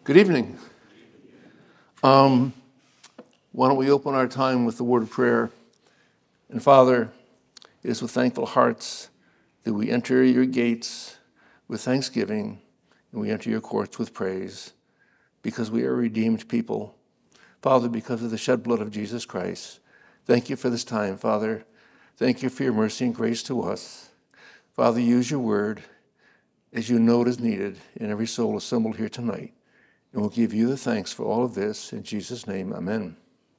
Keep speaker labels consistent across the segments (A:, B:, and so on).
A: Good evening. Why don't we open our time with the word of prayer? And Father, it is with thankful hearts that we enter your gates with thanksgiving and we enter your courts with praise because we are redeemed people. Father, because of the shed blood of Jesus Christ, thank you for this time, Father. Thank you for your mercy and grace to us. Father, use your word as you know it is needed in every soul assembled here tonight. And we'll give you the thanks for all of this. In Jesus' name, amen.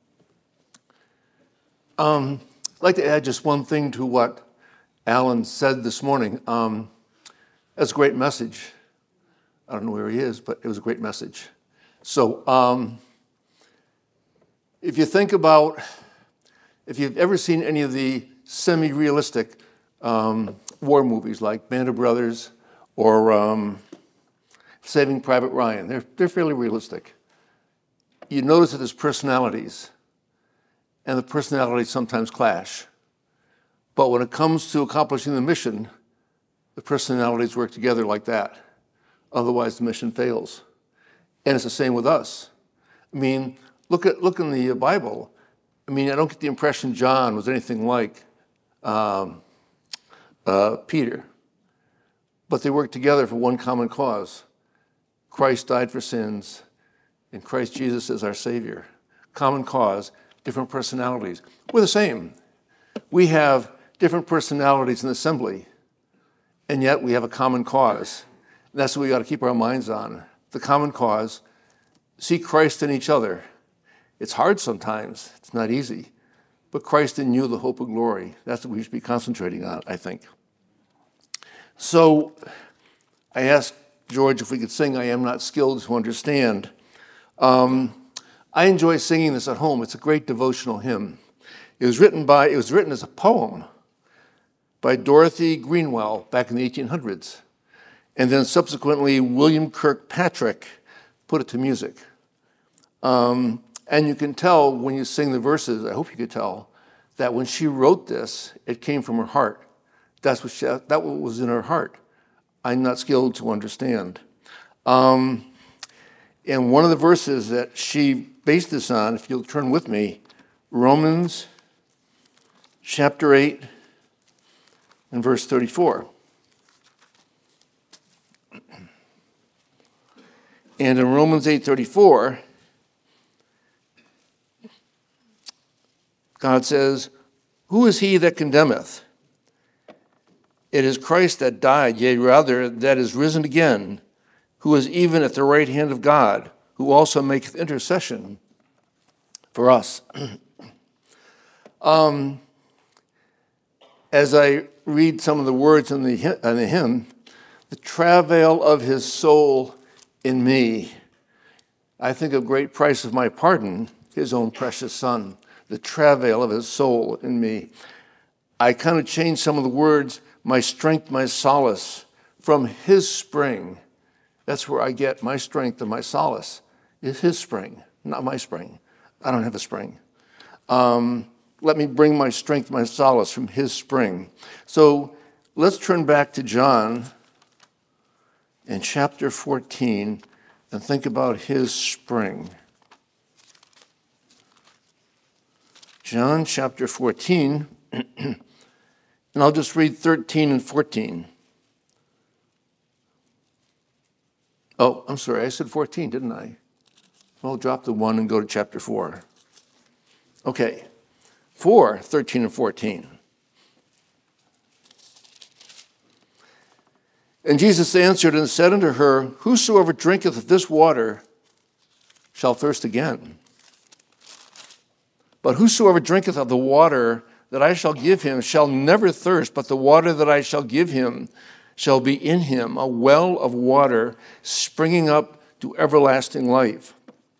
A: I'd like to add just one thing to what Alan said this morning. That's a great message. I don't know where he is, but it was a great message. So if you think about, if you've ever seen any of the semi-realistic war movies like Band of Brothers or Saving Private Ryan, they're fairly realistic. You notice that there's personalities, and the personalities sometimes clash. But when it comes to accomplishing the mission, the personalities work together like that. Otherwise, the mission fails. And it's the same with us. I mean, look in the Bible. I mean, I don't get the impression John was anything like Peter. But they worked together for one common cause. Christ died for sins, and Christ Jesus is our Savior. Common cause, different personalities. We're the same. We have different personalities in the assembly, and yet we have a common cause. And that's what we got to keep our minds on. The common cause, see Christ in each other. It's hard sometimes. It's not easy. But Christ in you, the hope of glory. That's what we should be concentrating on, I think. So I asked George if we could sing I Am Not Skilled to Understand. I enjoy singing this at home. It's a great devotional hymn. It was written as a poem by Dorothy Greenwell back in the 1800s. And then subsequently, William Kirkpatrick put it to music. And you can tell when you sing the verses, I hope you could tell, that when she wrote this, it came from her heart. That was in her heart. I'm not skilled to understand. And one of the verses that she based this on, if you'll turn with me, Romans chapter 8 and verse 34. And in Romans 8:34, God says, "Who is he that condemneth? It is Christ that died, yea, rather, that is risen again, who is even at the right hand of God, who also maketh intercession for us." As I read some of the words in the hymn, the travail of his soul in me, I think of great price of my pardon, his own precious son, the travail of his soul in me. I kind of changed some of the words, my strength, my solace, from his spring. That's where I get my strength and my solace, is his spring, not my spring. I don't have a spring. Let me bring my strength, my solace from his spring. So let's turn back to John in chapter 14 and think about his spring. John chapter 14, and I'll just read 13 and 14. Oh, I'm sorry, I said 14, didn't I? Well, drop the 1 and go to chapter 4. Okay, 4, 13 and 14. And Jesus answered and said unto her, Whosoever drinketh of this water shall thirst again. But whosoever drinketh of the water that I shall give him shall never thirst, but the water that I shall give him shall be in him a well of water springing up to everlasting life.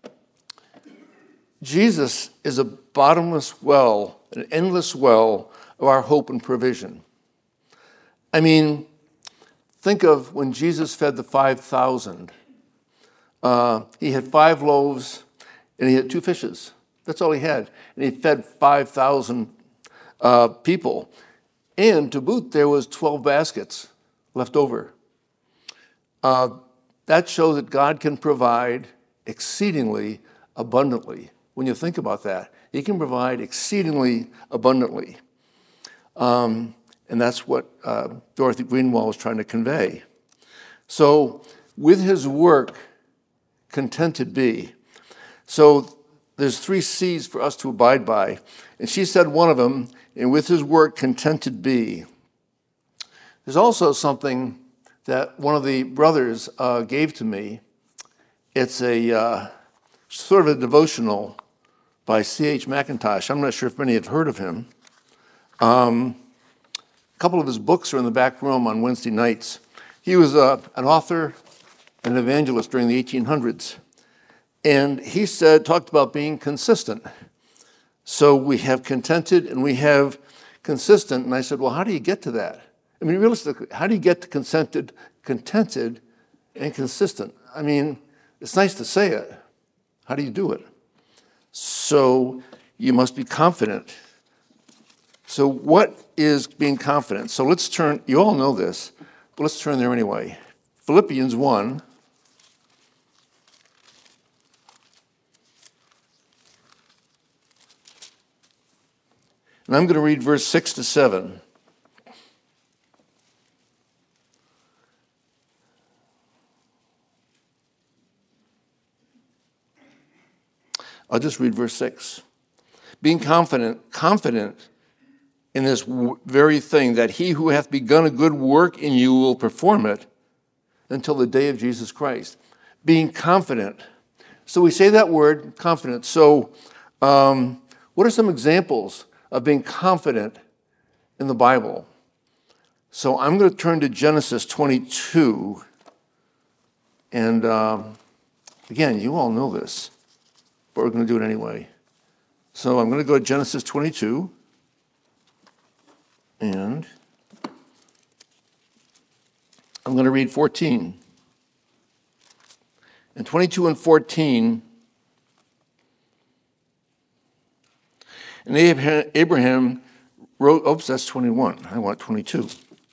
A: Jesus is a bottomless well, an endless well of our hope and provision. I mean, think of when Jesus fed the 5,000. He had 5 loaves and he had 2 fishes. That's all he had. And he fed 5,000 people. And to boot, there was 12 baskets left over. That shows that God can provide exceedingly abundantly. When you think about that, he can provide exceedingly abundantly. And that's what Dorothy Greenwald was trying to convey. So with his work, contented be. So there's 3 C's for us to abide by. And she said one of them, and with his work, contented be. There's also something that one of the brothers gave to me. It's a sort of a devotional by C.H. Mackintosh. I'm not sure if many have heard of him. A couple of his books are in the back room on Wednesday nights. He was an author and an evangelist during the 1800s. And he talked about being consistent. So we have contented and we have consistent. And I said, well, how do you get to that? I mean, realistically, how do you get to contented and consistent? I mean, it's nice to say it. How do you do it? So you must be confident. So what is being confident? So let's turn, you all know this, but let's turn there anyway. Philippians 1. And I'm going to read verse 6 to 7. I'll just read verse 6. Being confident in this very thing, that he who hath begun a good work in you will perform it until the day of Jesus Christ. Being confident. So we say that word, confident. So what are some examples of being confident in the Bible? So I'm going to turn to Genesis 22. And again, you all know this, but we're going to do it anyway. So I'm going to go to Genesis 22. And I'm going to read 14. And 22 and 14. And Abraham wrote, oops, that's 21. I want 22.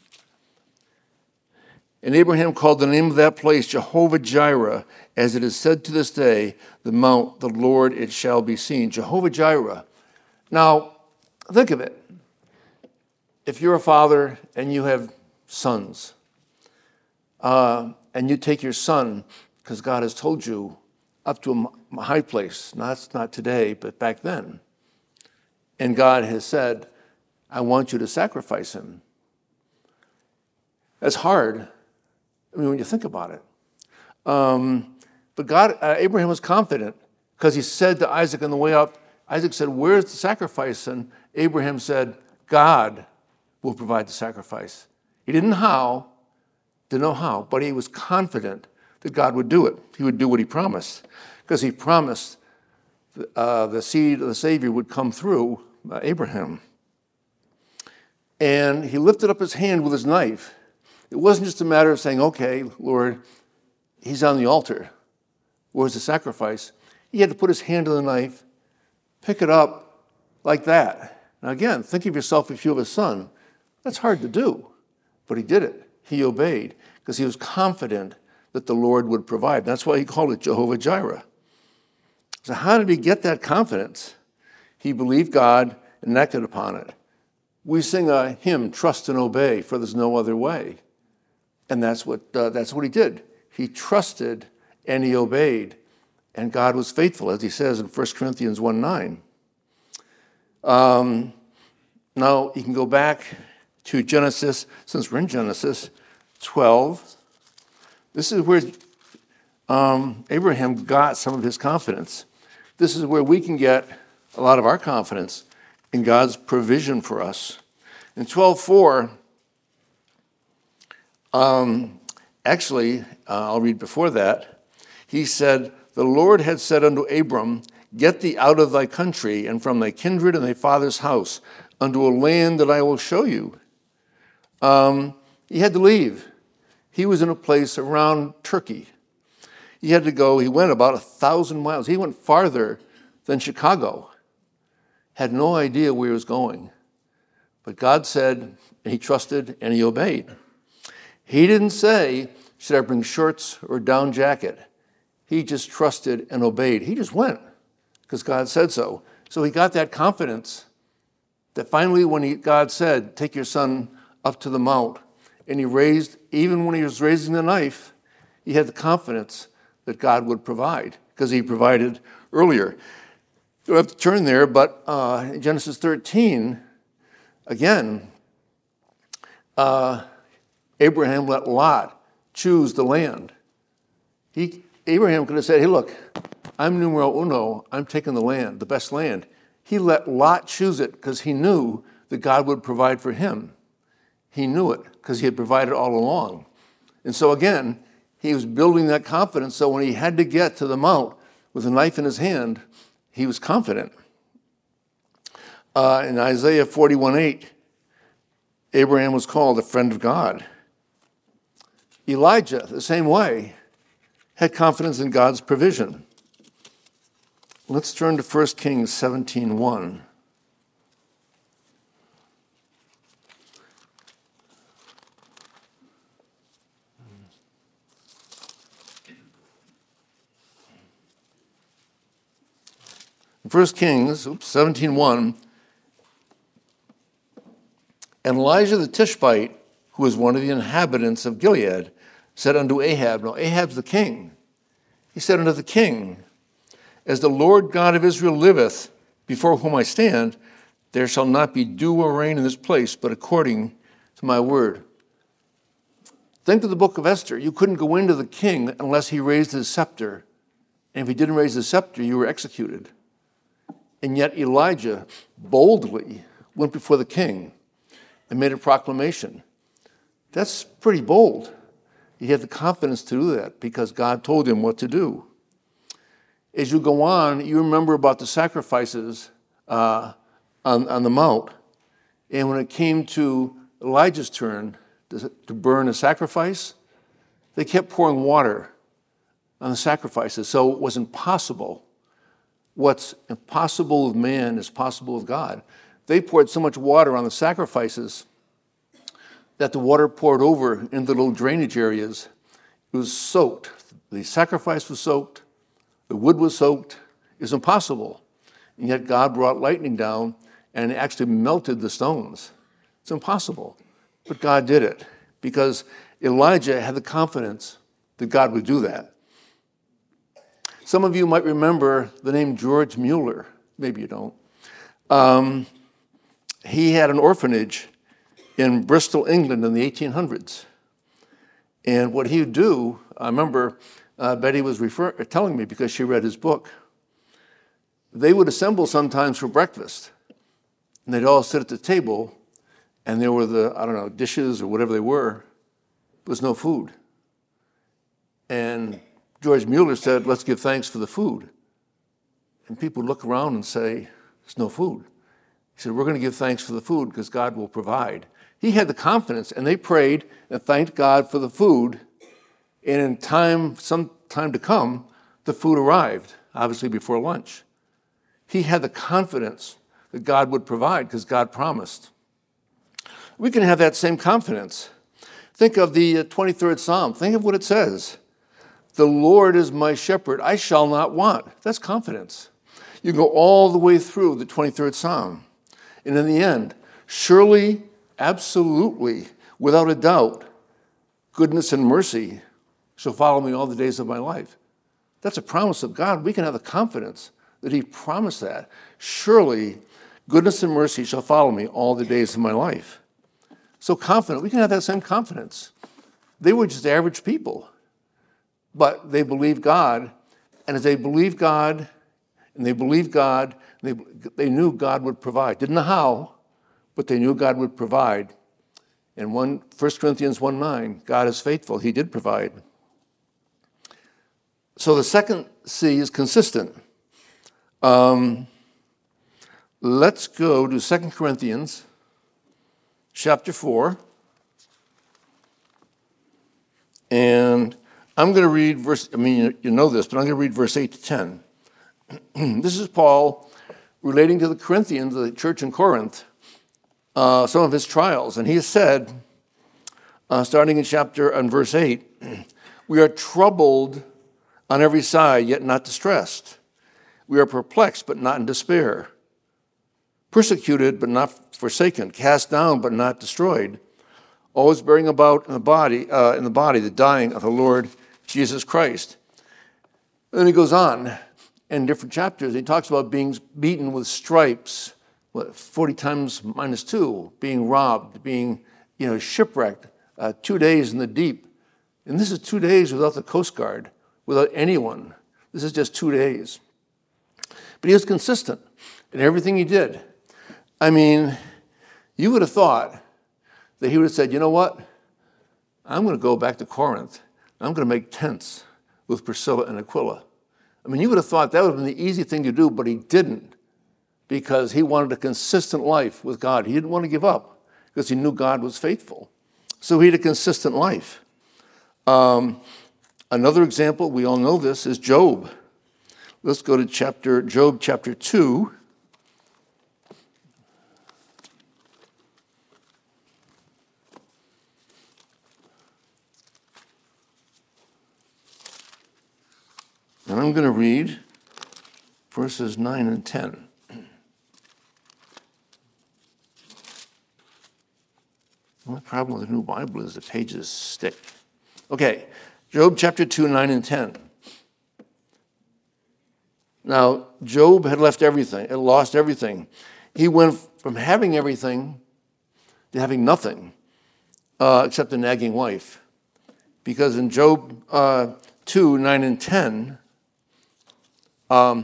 A: And Abraham called the name of that place Jehovah-Jireh, as it is said to this day, the mount, the Lord, it shall be seen. Jehovah-Jireh. Now, think of it. If you're a father and you have sons, and you take your son, because God has told you, up to a high place, not today, but back then, and God has said, I want you to sacrifice him. That's hard. I mean, when you think about it. But God, Abraham was confident because he said to Isaac on the way up, Isaac said, where's the sacrifice? And Abraham said, God will provide the sacrifice. He didn't know how, but he was confident that God would do it. He would do what he promised, because he promised the seed of the Savior would come through Abraham. And he lifted up his hand with his knife. It wasn't just a matter of saying, okay, Lord, he's on the altar. Where's the sacrifice? He had to put his hand on the knife, pick it up like that. Now again, think of yourself if you have a son. That's hard to do, but he did it. He obeyed because he was confident that the Lord would provide. That's why he called it Jehovah-Jireh. So how did he get that confidence? He believed God and acted upon it. We sing a hymn, trust and obey, for there's no other way. And that's what he did. He trusted and he obeyed, and God was faithful, as he says in 1 Corinthians 1:9. Now, you can go back to Genesis, since we're in Genesis 12. This is where Abraham got some of his confidence. This is where we can get a lot of our confidence in God's provision for us. In 12:4, I'll read before that. He said, the Lord had said unto Abram, get thee out of thy country and from thy kindred and thy father's house unto a land that I will show you. He had to leave. He was in a place around Turkey. He had to go, he went about 1,000 miles. He went farther than Chicago. Had no idea where he was going. But God said, and he trusted, and he obeyed. He didn't say, should I bring shorts or a down jacket? He just trusted and obeyed. He just went because God said so. So he got that confidence that finally when God said, take your son up to the mount, and even when he was raising the knife, he had the confidence that God would provide because he provided earlier. You don't have to turn there, but in Genesis 13, again, Abraham let Lot choose the land. Abraham could have said, hey, look, I'm numero uno. I'm taking the land, the best land. He let Lot choose it because he knew that God would provide for him. He knew it because he had provided all along. And so again, he was building that confidence. So when he had to get to the mount with a knife in his hand, he was confident. In Isaiah 41:8, Abraham was called a friend of God. Elijah, the same way, had confidence in God's provision. Let's turn to 1 Kings 17:1. In 1 Kings 17:1, and Elijah the Tishbite, who was one of the inhabitants of Gilead, said unto Ahab, now Ahab's the king. He said unto the king, as the Lord God of Israel liveth, before whom I stand, there shall not be dew or rain in this place, but according to my word. Think of the book of Esther. You couldn't go into the king unless he raised his scepter. And if he didn't raise his scepter, you were executed. And yet Elijah boldly went before the king and made a proclamation. That's pretty bold. He had the confidence to do that because God told him what to do. As you go on, you remember about the sacrifices on the mount. And when it came to Elijah's turn to burn a sacrifice, they kept pouring water on the sacrifices. So it was impossible. What's impossible with man is possible with God. They poured so much water on the sacrifices that the water poured over into the little drainage areas. It was soaked. The sacrifice was soaked. The wood was soaked. It was impossible. And yet God brought lightning down and actually melted the stones. It's impossible. But God did it because Elijah had the confidence that God would do that. Some of you might remember the name George Mueller. Maybe you don't. He had an orphanage in Bristol, England in the 1800s. And what he would do, I remember Betty was telling me because she read his book, they would assemble sometimes for breakfast. And they'd all sit at the table, and there were the, dishes or whatever they were. There was no food. And George Mueller said, let's give thanks for the food. And people would look around and say, there's no food. He said, we're going to give thanks for the food because God will provide. He had the confidence, and they prayed and thanked God for the food. And in some time to come, the food arrived, obviously before lunch. He had the confidence that God would provide because God promised. We can have that same confidence. Think of the 23rd Psalm. Think of what it says. The Lord is my shepherd, I shall not want. That's confidence. You go all the way through the 23rd Psalm. And in the end, surely, absolutely, without a doubt, goodness and mercy shall follow me all the days of my life. That's a promise of God. We can have the confidence that he promised that. Surely, goodness and mercy shall follow me all the days of my life. So confident. We can have that same confidence. They were just average people. But they believed God, and as they believed God, they knew God would provide. Didn't know how, but they knew God would provide. And 1 Corinthians 1:9, God is faithful. He did provide. So the second C is consistent. Let's go to 2 Corinthians chapter 4. And I'm going to read you know this, but I'm going to read verse 8 to 10. This is Paul relating to the Corinthians, the church in Corinth, some of his trials. And he has said, starting in verse 8, we are troubled on every side, yet not distressed. We are perplexed, but not in despair. Persecuted, but not forsaken. Cast down, but not destroyed. Always bearing about in the body the dying of the Lord Jesus Christ. And then he goes on in different chapters. He talks about being beaten with stripes, 40 times minus 2, being robbed, being shipwrecked, 2 days in the deep. And this is 2 days without the Coast Guard, without anyone. This is just 2 days. But he was consistent in everything he did. I mean, you would have thought that he would have said, you know what? I'm going to go back to Corinth. I'm going to make tents with Priscilla and Aquila. I mean, you would have thought that would have been the easy thing to do, but he didn't, because he wanted a consistent life with God. He didn't want to give up because he knew God was faithful. So he had a consistent life. Another example, we all know this, is Job. Let's go to Job chapter 2. And I'm going to read verses 9 and 10. Well, the problem with the New Bible is the pages stick. Okay, Job chapter 2, 9 and 10. Now, Job had left everything, had lost everything. He went from having everything to having nothing, except a nagging wife. Because in Job 2, 9 and 10, 2,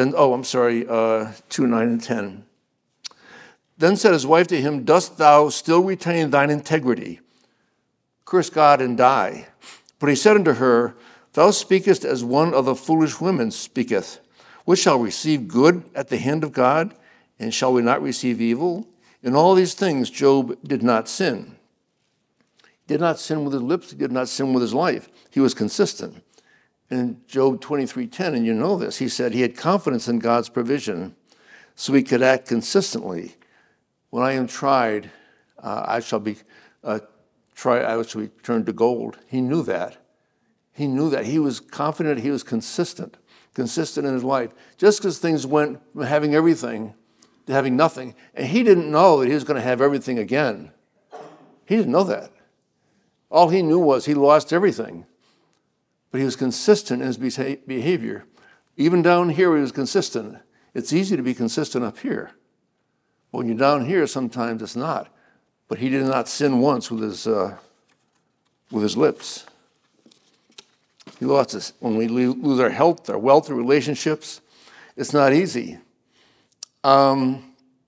A: 9 and 10. Then said his wife to him, dost thou still retain thine integrity? Curse God and die. But he said unto her, thou speakest as one of the foolish women speaketh. Which shall receive good at the hand of God, and shall we not receive evil? In all these things Job did not sin. He did not sin with his lips, he did not sin with his life. He was consistent. In Job 23:10, and you know this, he said he had confidence in God's provision so he could act consistently. When I am tried, I shall be turned to gold. He knew that. He knew that. He was confident, he was consistent in his life. Just because things went from having everything to having nothing, and he didn't know that he was going to have everything again. He didn't know that. All he knew was he lost everything. But he was consistent in his behavior. Even down here, he was consistent. It's easy to be consistent up here. When you're down here, sometimes it's not. But he did not sin once with his lips. He lost this. When we lose our health, our wealth, our relationships, it's not easy. When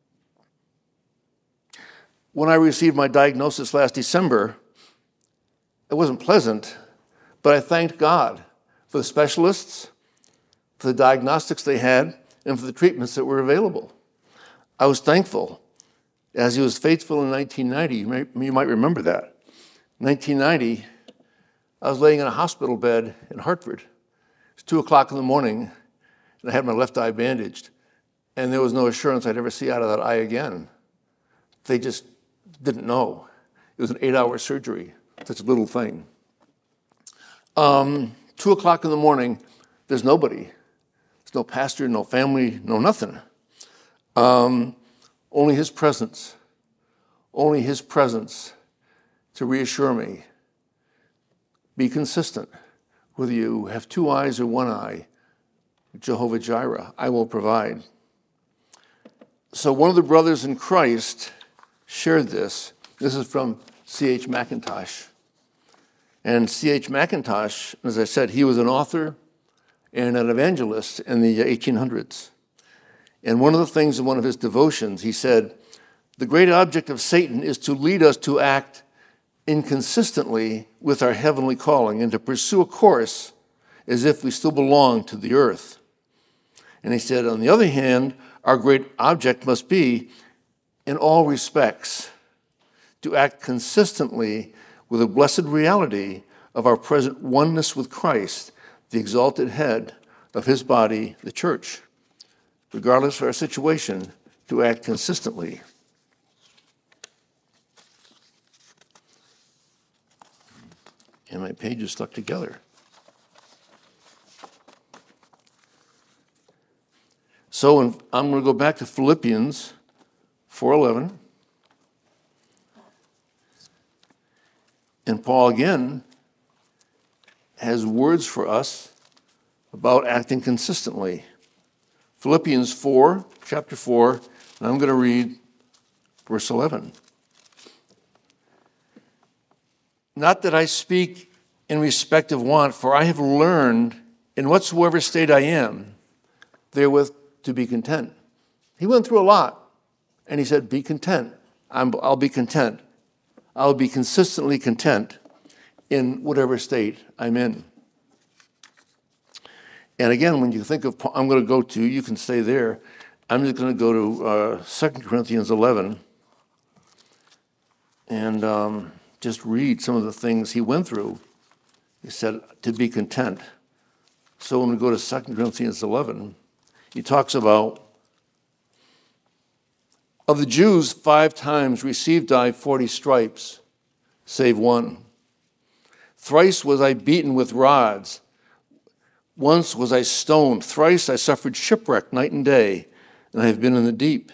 A: I received my diagnosis last December, it wasn't pleasant. But I thanked God for the specialists, for the diagnostics they had, and for the treatments that were available. I was thankful, as he was faithful in 1990. You might remember that. 1990, I was laying in a hospital bed in Hartford. It was 2 o'clock in the morning, and I had my left eye bandaged. And there was no assurance I'd ever see out of that eye again. They just didn't know. It was an 8-hour surgery, such a little thing. 2 o'clock in the morning, there's nobody. There's no pastor, no family, no nothing. Only his presence. Only his presence to reassure me. Be consistent. Whether you have 2 eyes or 1 eye, Jehovah Jireh, I will provide. So one of the brothers in Christ shared this. This is from C.H. Mackintosh. And C.H. Mackintosh, as I said, he was an author and an evangelist in the 1800s. And one of the things in one of his devotions, he said, the great object of Satan is to lead us to act inconsistently with our heavenly calling and to pursue a course as if we still belong to the earth. And he said, on the other hand, our great object must be, in all respects, to act consistently with the blessed reality of our present oneness with Christ, the exalted head of his body, the church, regardless of our situation, to act consistently. And my page is stuck together. So I'm going to go back to Philippians 4:11. And Paul again has words for us about acting consistently. Philippians 4, chapter 4, and I'm going to read verse 11. Not that I speak in respect of want, for I have learned in whatsoever state I am, therewith to be content. He went through a lot, and he said, be content. I'll be content. I'll be consistently content in whatever state I'm in. And again, when you think of, I'm going to go to, you can stay there. I'm just going to go to 2 Corinthians 11 and just read some of the things he went through. He said to be content. So when we go to 2 Corinthians 11, he talks about, of the Jews 5 times received I 40 stripes, save one. Thrice was I beaten with rods. Once was I stoned. Thrice I suffered shipwreck night and day, and I have been in the deep.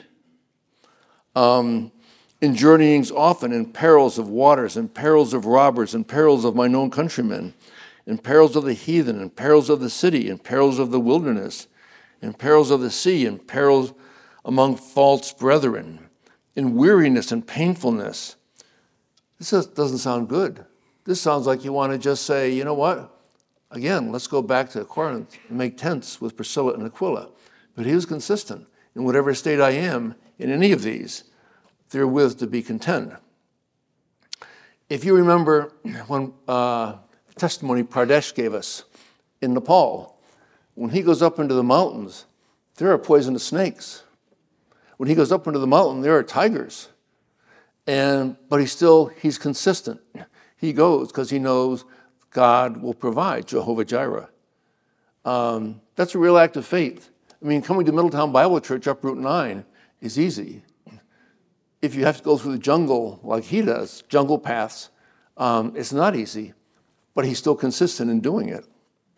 A: In journeyings often, in perils of waters, in perils of robbers, in perils of mine own countrymen, in perils of the heathen, in perils of the city, in perils of the wilderness, in perils of the sea, in perils among false brethren, in weariness and painfulness. This doesn't sound good. This sounds like you want to just say, you know what? Again, let's go back to Corinth and make tents with Priscilla and Aquila. But he was consistent. In whatever state I am, in any of these, therewith to be content. If you remember when testimony Pradesh gave us in Nepal, when he goes up into the mountains, there are poisonous snakes. When he goes up into the mountain, there are tigers. But he's consistent. He goes because he knows God will provide, Jehovah Jireh. That's a real act of faith. I mean, coming to Middletown Bible Church up Route 9 is easy. If you have to go through the jungle like he does, jungle paths, it's not easy, but he's still consistent in doing it.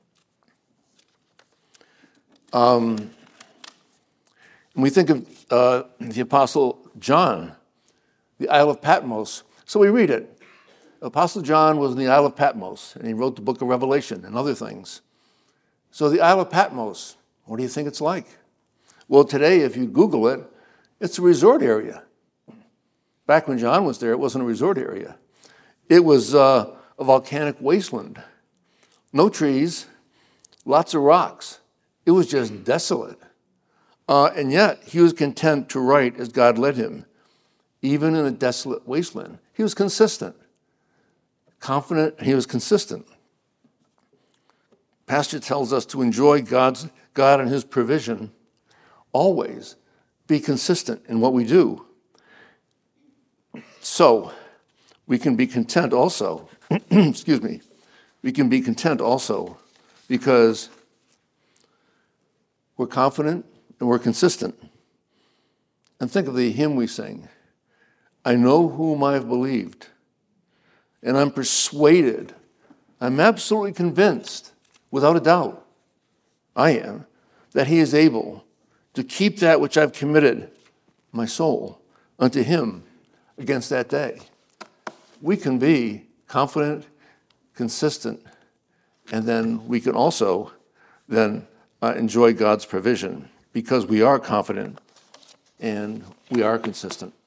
A: And we think of the Apostle John, the Isle of Patmos. So we read it. Apostle John was in the Isle of Patmos, and he wrote the book of Revelation and other things. So the Isle of Patmos, what do you think it's like? Well, today, if you Google it, it's a resort area. Back when John was there, it wasn't a resort area. It was a volcanic wasteland. No trees, lots of rocks. It was just desolate. And yet, he was content to write as God led him, even in a desolate wasteland. He was consistent. Confident, he was consistent. Pastor tells us to enjoy God and his provision, always be consistent in what we do. So, we can be content also. Excuse me. We can be content also because we're confident and we're consistent. And think of the hymn we sing. I know whom I have believed, and I'm persuaded, I'm absolutely convinced, without a doubt, I am, that he is able to keep that which I've committed, my soul, unto him against that day. We can be confident, consistent, and then we can also then enjoy God's provision because we are confident and we are consistent.